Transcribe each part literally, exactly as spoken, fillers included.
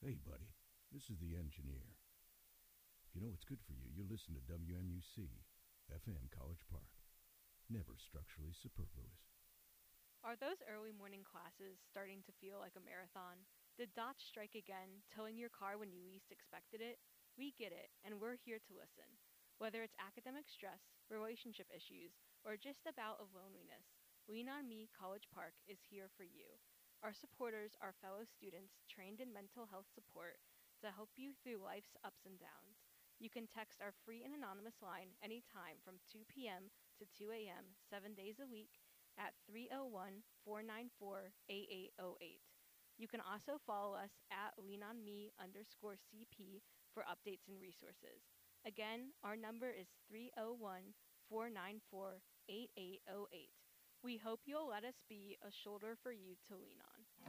Hey, buddy, this is the engineer. You know what's good for you? You listen to W M U C, F M College Park. Never structurally superfluous. Are those early morning classes starting to feel like a marathon? Did dots strike again, towing your car when you least expected it? We get it, and we're here to listen. Whether it's academic stress, relationship issues, or just a bout of loneliness, Lean On Me College Park is here for you. Our supporters are fellow students trained in mental health support to help you through life's ups and downs. You can text our free and anonymous line anytime from two p.m. to two a.m., seven days a week at three oh one, four nine four, eight eight oh eight. You can also follow us at leanonme underscore CP for updates and resources. Again, our number is three oh one, four nine four, eight eight oh eight. We hope you'll let us be a shoulder for you to lean on.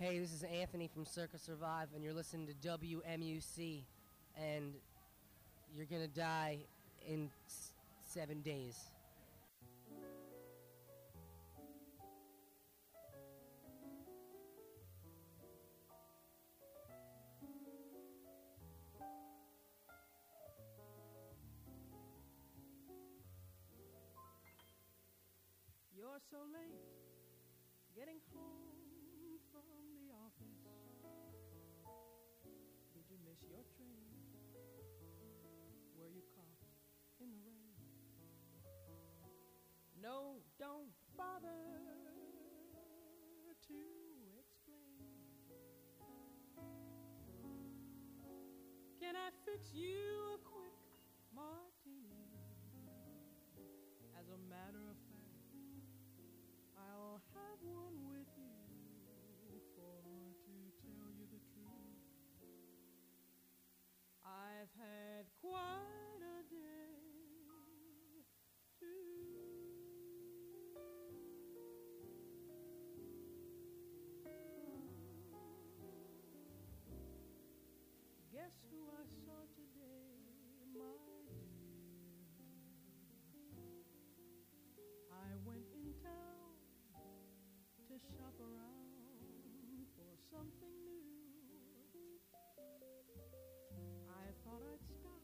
Hey, this is Anthony from Circa Survive, and you're listening to W M U C, and you're gonna die in s- seven days. You're so late getting home from the office. Did you miss your train? Were you caught in the rain? No, don't bother to explain. Can I fix you a quick martini? As a matter of fact, I'll have one with you, for to tell you the truth, I've had quite a day too. Guess who I saw today, my dear? I went in town to shop around for something new. I thought I'd stop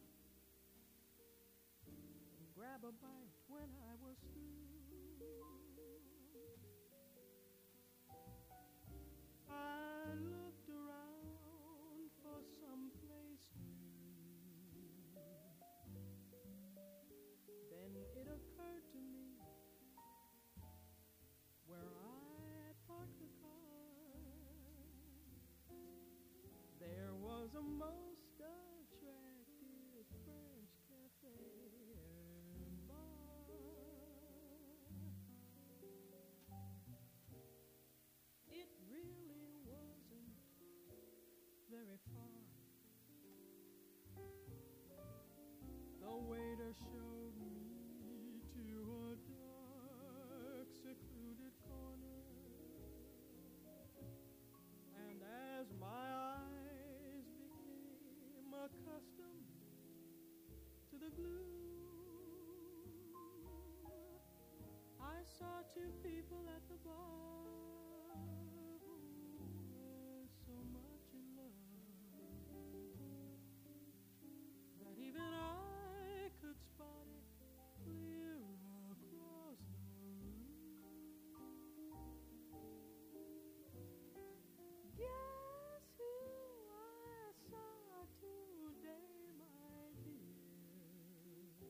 and grab a bite when I was through. I looked around for some place new. Then it occurred to me where I parked the car. There was a most attractive French cafe and bar. It really wasn't very far. The waiter showed me to a dark, secluded corner. And as my eyes became accustomed to the gloom, I saw two people at the bar who were so much in love that even I could spot it clear across the room. Guess who I saw today, my dear?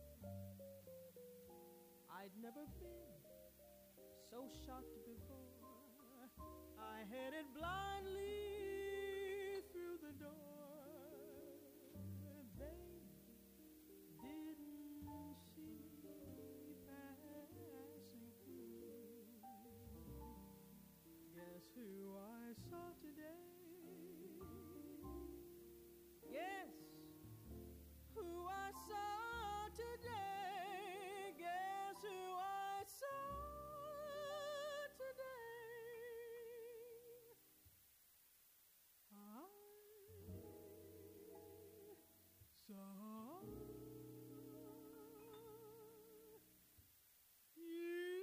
I'd never been so shocked before. I headed blindly through the door. They didn't see me passing through. Guess who I saw today? Guess who I saw today? Guess who I saw today? I saw you.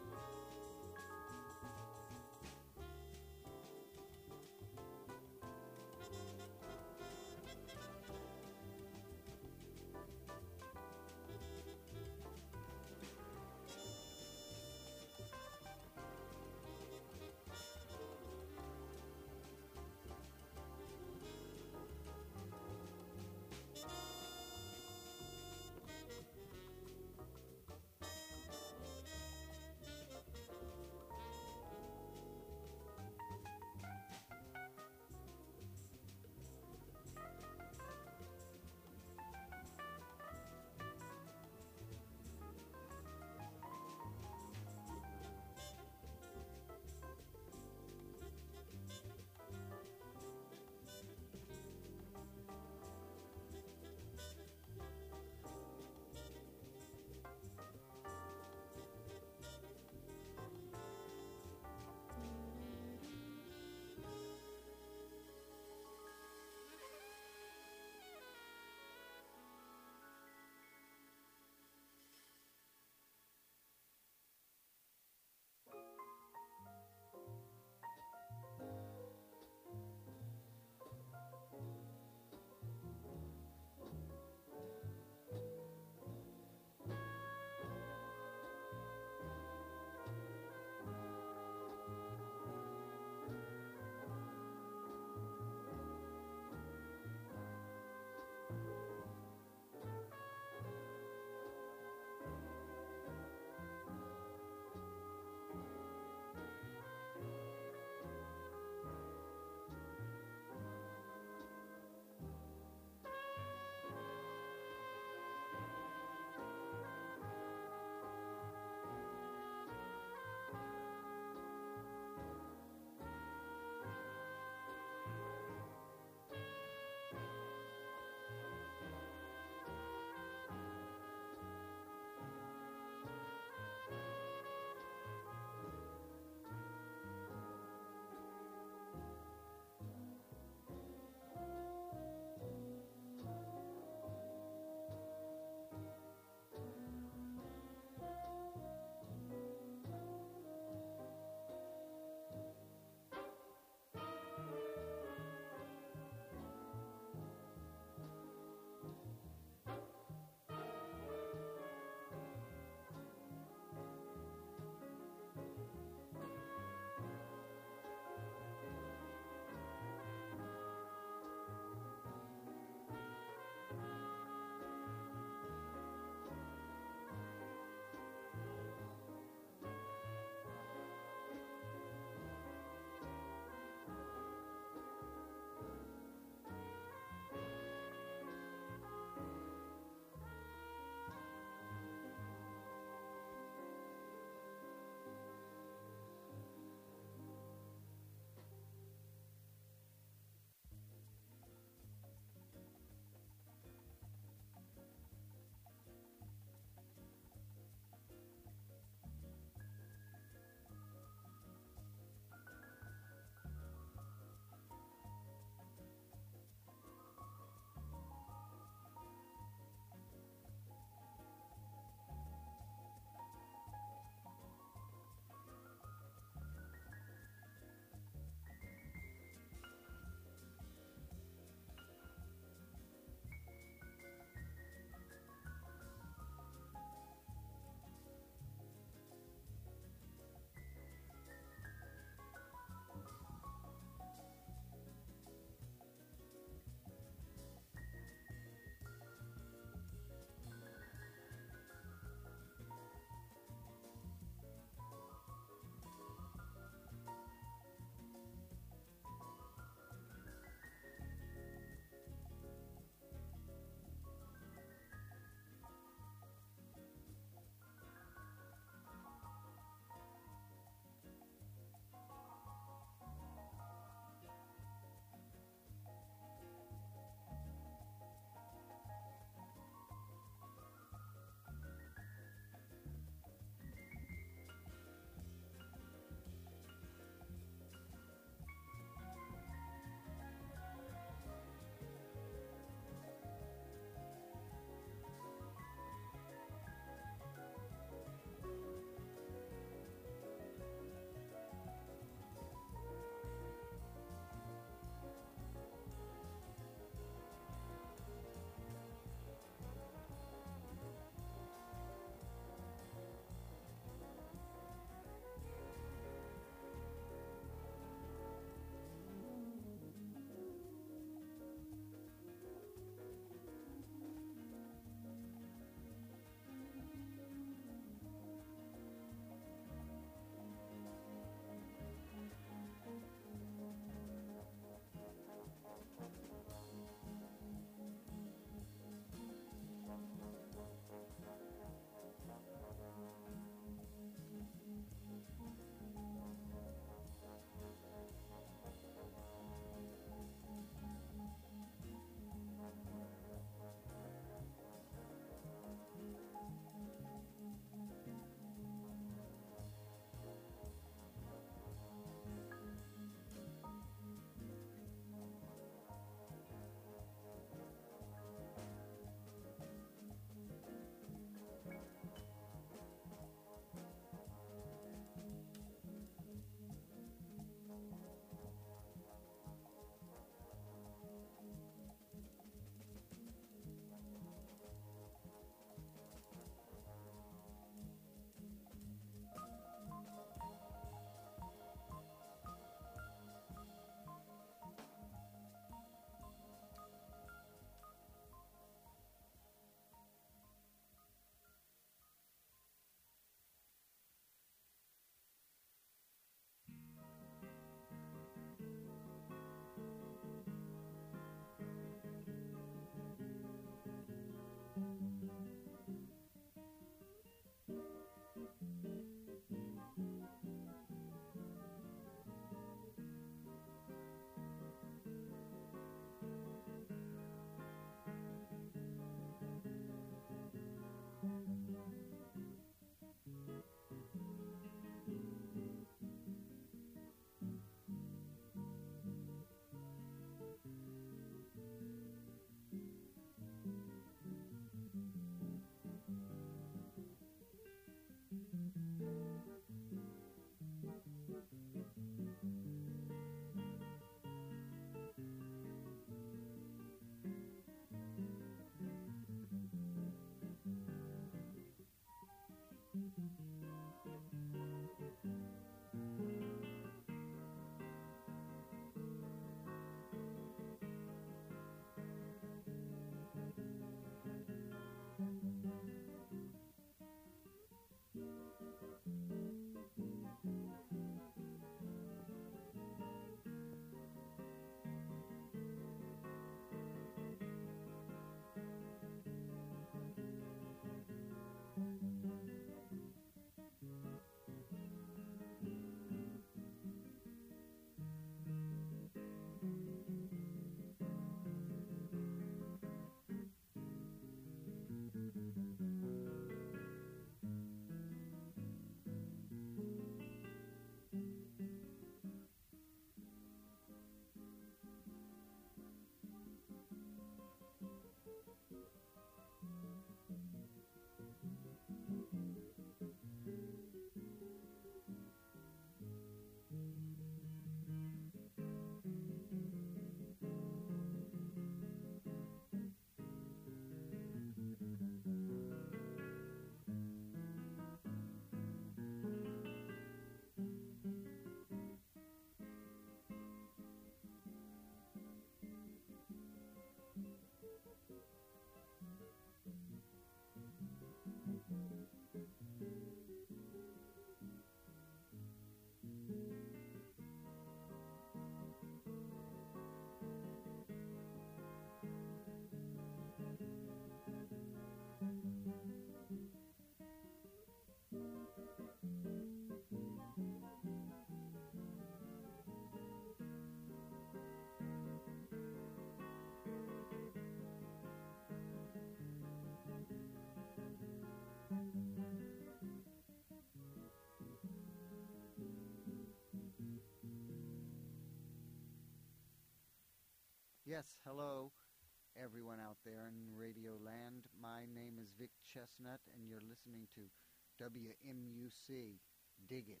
Yes, hello, everyone out there in Radio Land. My name is Vic Chestnut, and you're listening to W M U C. Dig it.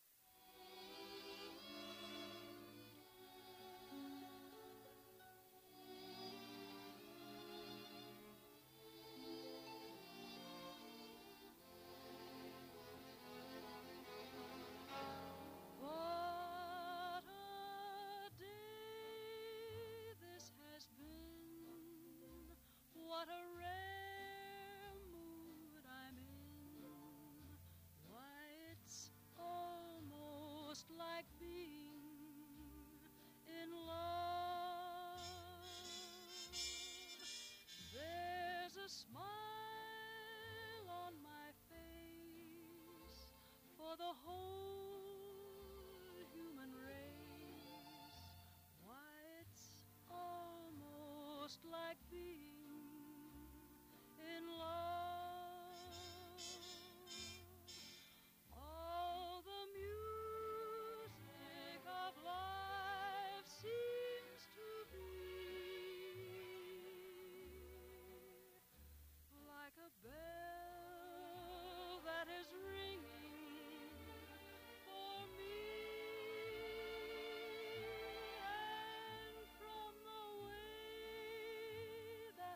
What a day this has been. What a rare mood I'm in. Why, it's almost like being in love. There's a smile on my face for the whole human race. Why, it's almost like being in love. All the music of life seems to be like a bell that is ringing for me. And from the way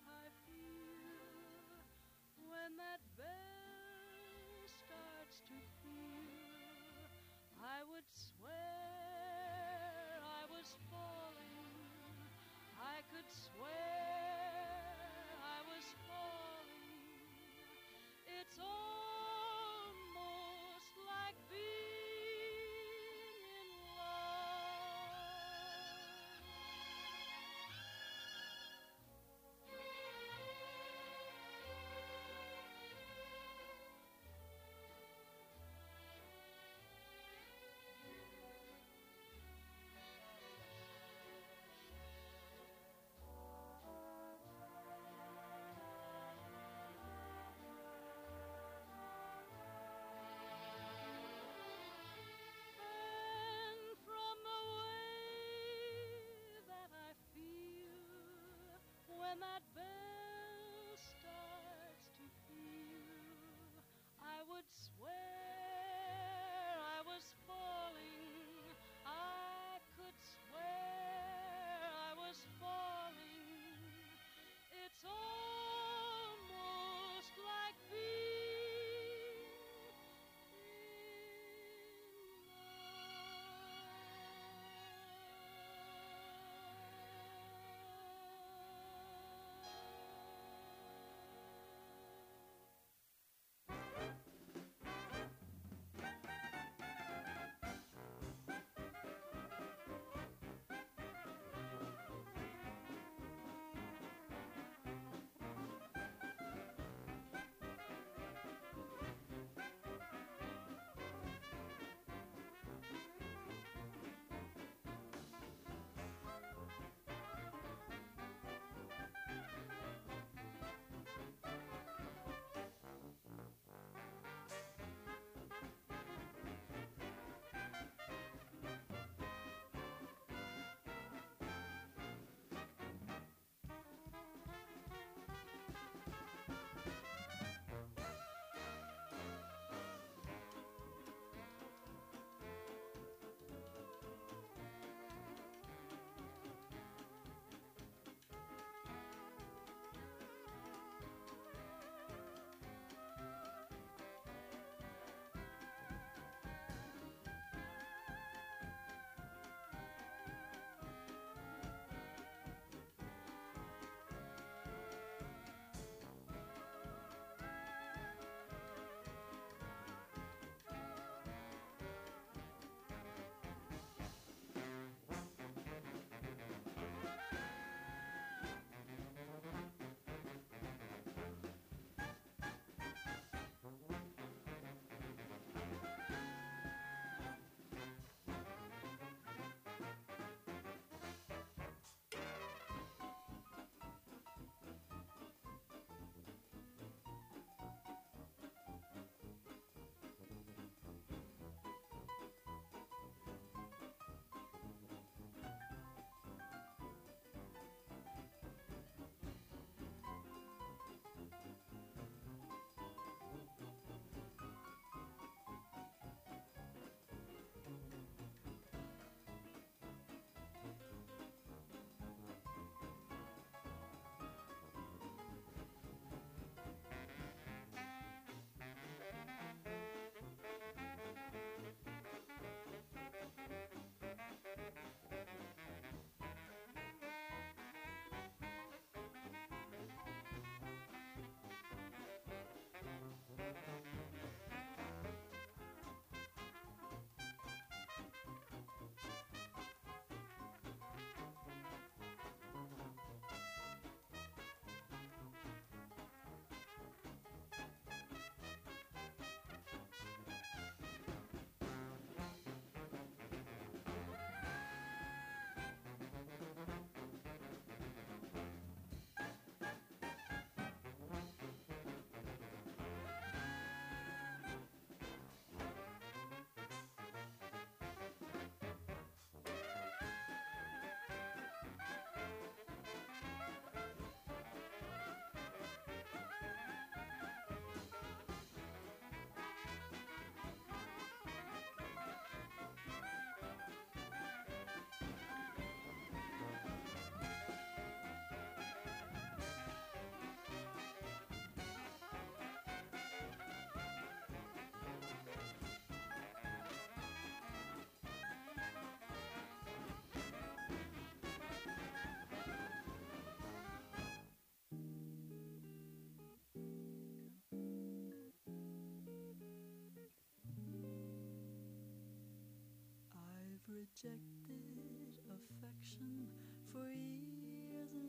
Rejected affection for years and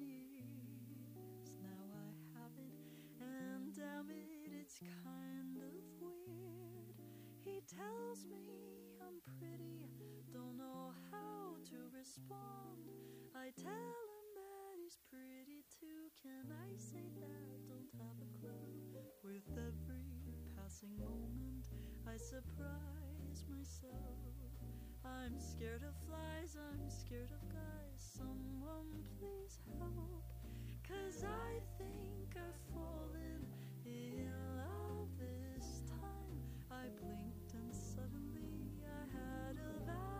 years. Now I have it, and damn it, it's kind of weird. He tells me I'm pretty, don't know how to respond. I tell him that he's pretty too. Can I say that? Don't have a clue. With every passing moment, I surprise myself. I'm scared of flies, I'm scared of guys. Someone please help, 'cause I think I've fallen in love this time. I blinked and suddenly I had a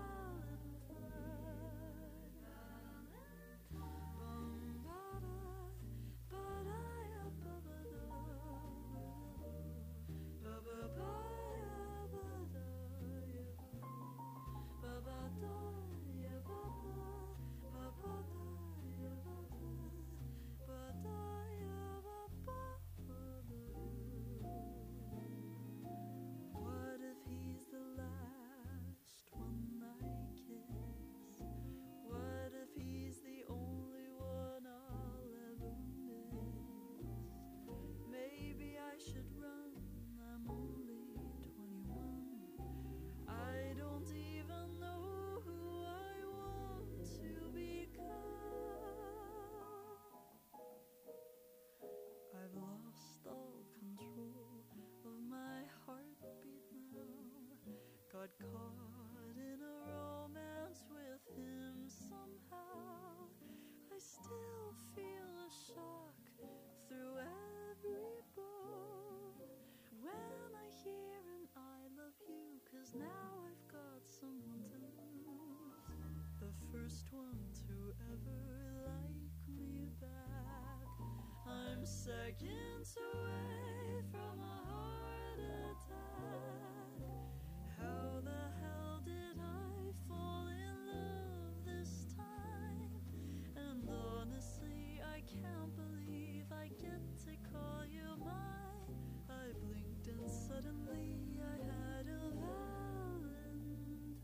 valentine. Bum-ba-da, ba-da-ya, ba-ba-da, ba-ba-ba-ya, ba-da-ya. Ba-ba-da-ya, ba-ba, ba-ba-da-ya, ba-ba, ba-da-ya, ba-ba-ba-da. What if he's the last one I kiss? What if he's the only one I'll ever miss? Maybe I should run, I'm only twenty-one. I don't even know who I want to become. I've lost all control of my heartbeat now. Got caught in a romance with him somehow. I still feel a shock through every bone when I hear an I love you, 'cause now I've got someone to lose. The first one to ever like me back. I'm seconds away from a heart attack. How the hell did I fall in love this time? And honestly, I can't believe I get to call you mine. I blinked and suddenly I had a valentine.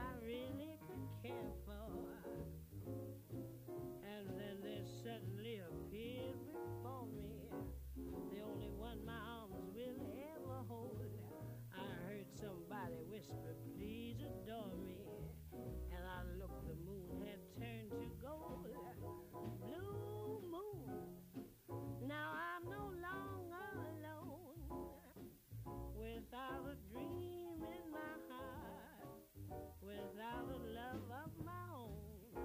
I really could care for. And then there suddenly appeared before me the only one my arms will ever hold. I heard somebody whisper, please adore me. And I looked, the moon had turned to gold. Blue moon, now I'm no longer alone. Without a dream in my heart, without a love of my own.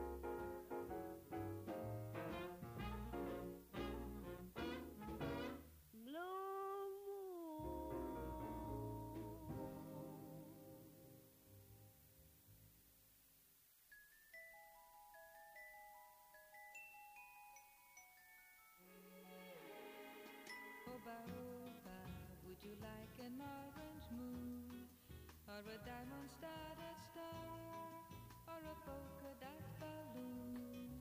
Oba, oba, would you like an orange moon, or a diamond-studded star, or a polka-dot balloon?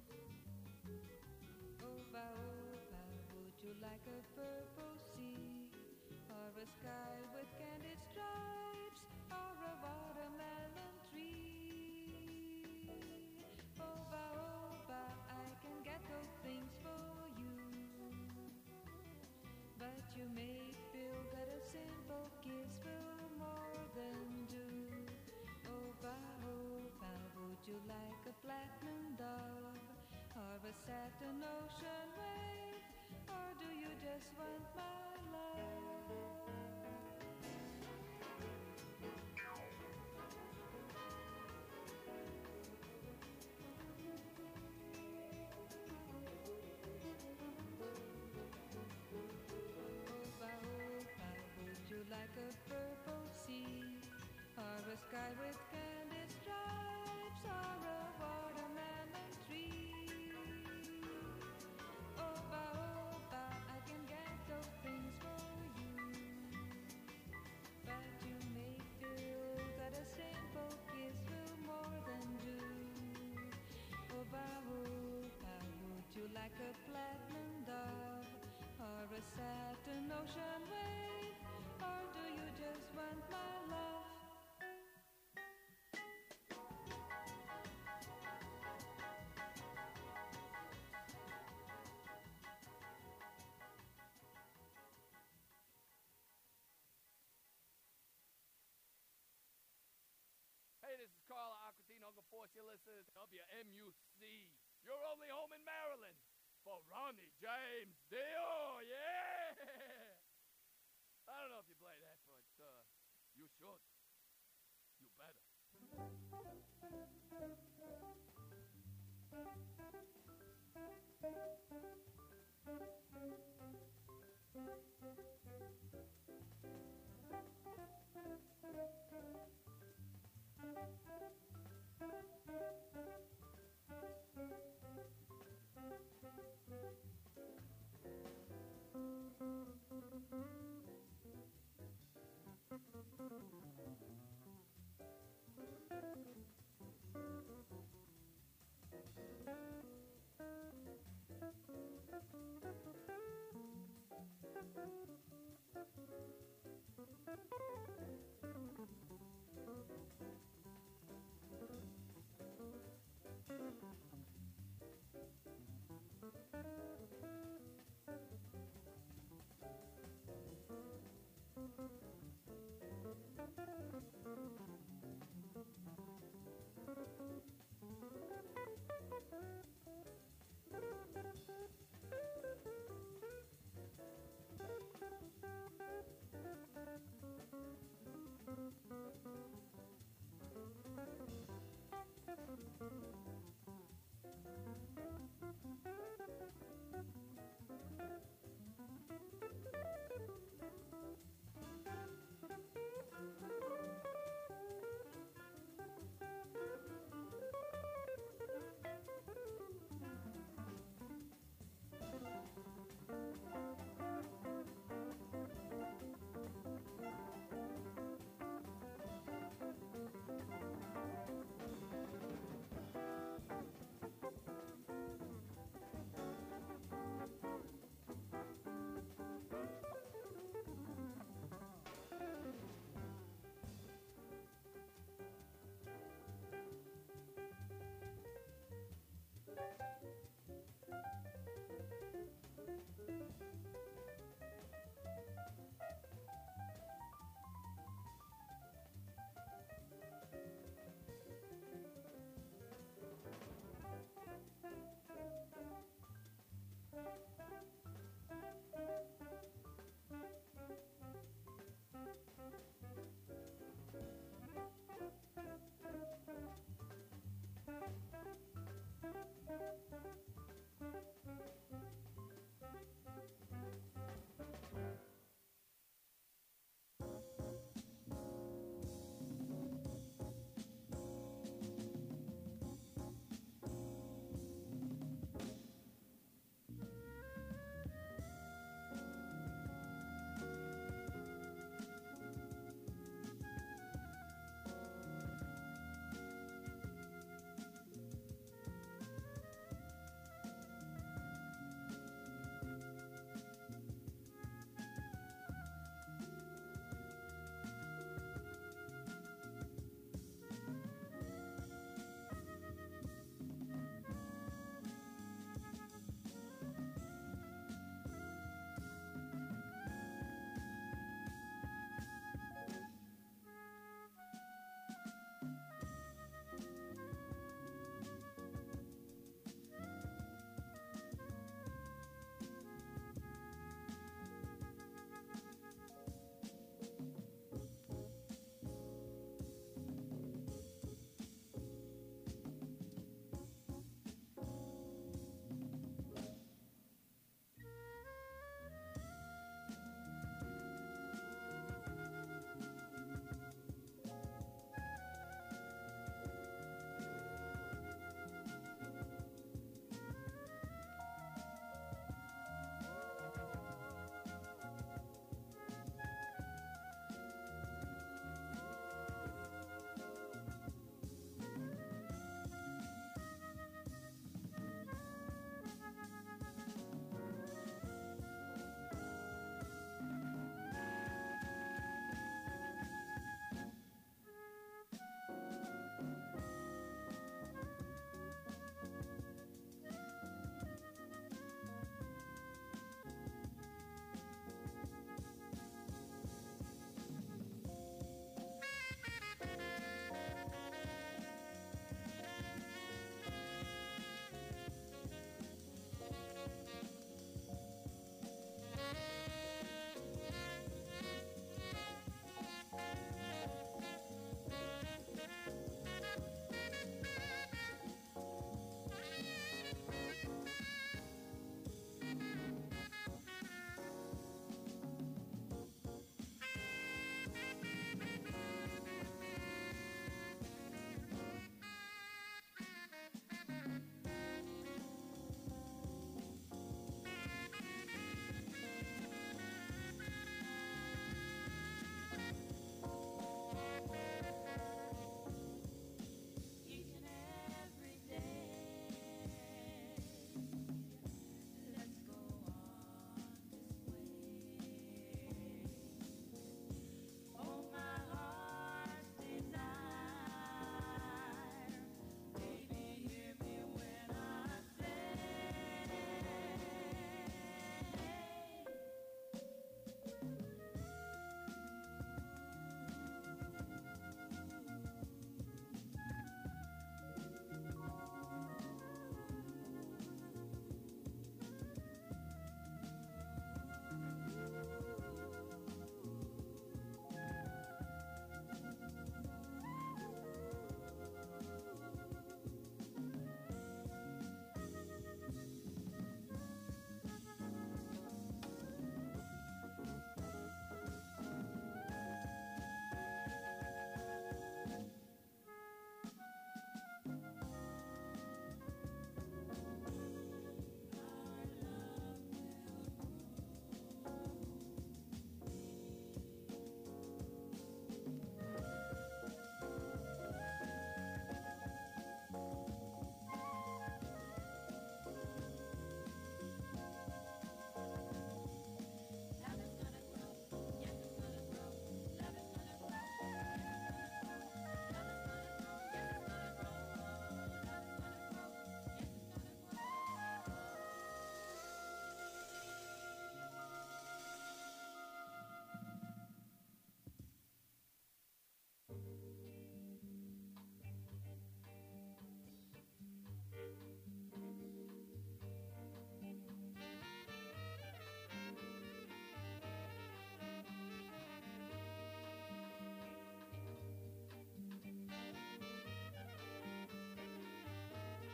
Oba, oba, would you like a purple sea, or a sky with candied stripes, or a watermelon tree? Oba, oba, I can get those things for you. But you may feel that a simple kiss will more than do. Oba, oba, would you like a platinum dove, or a satin ocean wave, or do you just want my love? Like a purple sea, or a sky with candy stripes, or a watermelon tree. Oba, oba, I can get those things for you. But you may feel that a simple kiss will more than do. Oba, oba, would you like a platinum dove, or a satin ocean wave? Or do you just want my love? Hey, this is Carla Aquatine, Uncle Force. You're listening to W M U C. You're only home in Maryland for Ronnie James Dio, yeah! I don't know if you play that, but uh, you should. You better. Thank you.